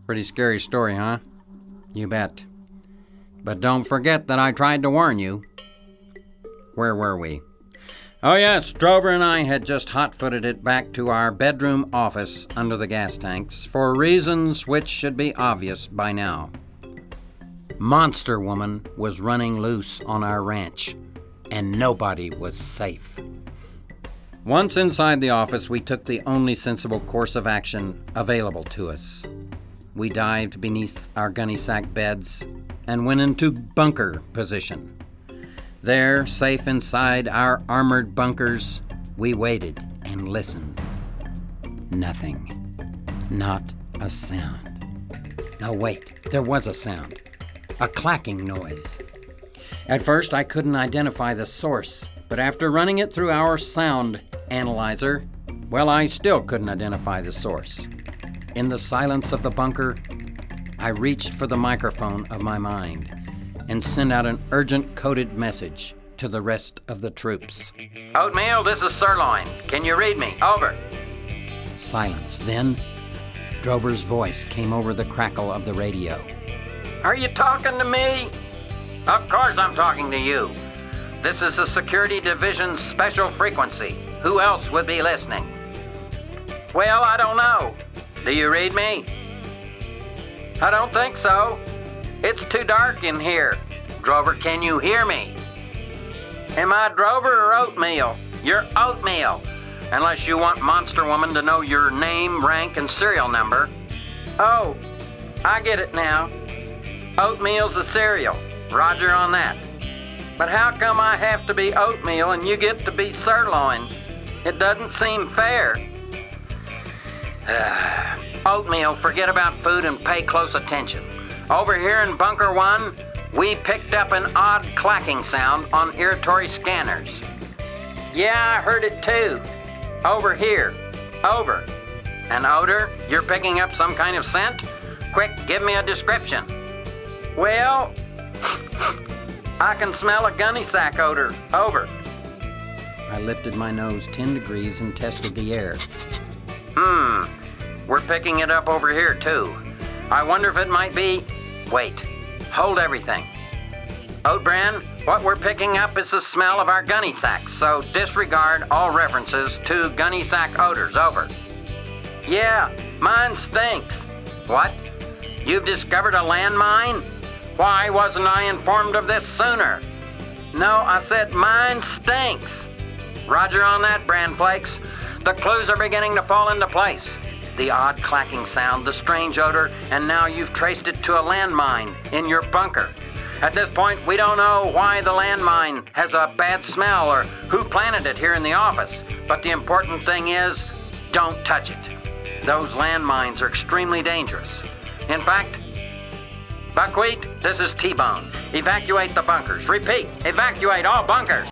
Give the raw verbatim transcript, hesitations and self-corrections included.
Pretty scary story, huh? You bet. But don't forget that I tried to warn you. Where were we? Oh yes, Drover and I had just hot-footed it back to our bedroom office under the gas tanks for reasons which should be obvious by now. Monster Woman was running loose on our ranch, and nobody was safe. Once inside the office, we took the only sensible course of action available to us. We dived beneath our gunny sack beds and went into bunker position. There, safe inside our armored bunkers, we waited and listened. Nothing. Not a sound. No, wait, there was a sound. A clacking noise. At first, I couldn't identify the source, but after running it through our sound analyzer, well, I still couldn't identify the source. In the silence of the bunker, I reached for the microphone of my mind and sent out an urgent coded message to the rest of the troops. Oatmeal, this is Sirloin. Can you read me? Over. Silence. Then, Drover's voice came over the crackle of the radio. Are you talking to me? Of course I'm talking to you. This is the Security Division's special frequency. Who else would be listening? Well, I don't know. Do you read me? I don't think so. It's too dark in here. Drover, can you hear me? Am I Drover or Oatmeal? You're Oatmeal. Unless you want Monster Woman to know your name, rank, and serial number. Oh, I get it now. Oatmeal's a cereal. Roger on that. But how come I have to be Oatmeal and you get to be Sirloin? It doesn't seem fair. Oatmeal, forget about food and pay close attention. Over here in Bunker One, we picked up an odd clacking sound on irritory scanners. Yeah, I heard it too. Over here. Over. An odor? You're picking up some kind of scent? Quick, give me a description. Well, I can smell a gunny sack odor. Over. I lifted my nose ten degrees and tested the air. Hmm, we're picking it up over here too. I wonder if it might be... Wait, hold everything. Oatbran, what we're picking up is the smell of our gunny sacks, so disregard all references to gunny sack odors. Over. Yeah, mine stinks. What? You've discovered a landmine? Why wasn't I informed of this sooner? No, I said mine stinks. Roger on that, Bran Flakes. The clues are beginning to fall into place. The odd clacking sound, the strange odor, and now you've traced it to a landmine in your bunker. At this point, we don't know why the landmine has a bad smell or who planted it here in the office. But the important thing is, don't touch it. Those landmines are extremely dangerous. In fact, Buckwheat, this is T-Bone. Evacuate the bunkers. Repeat, evacuate all bunkers.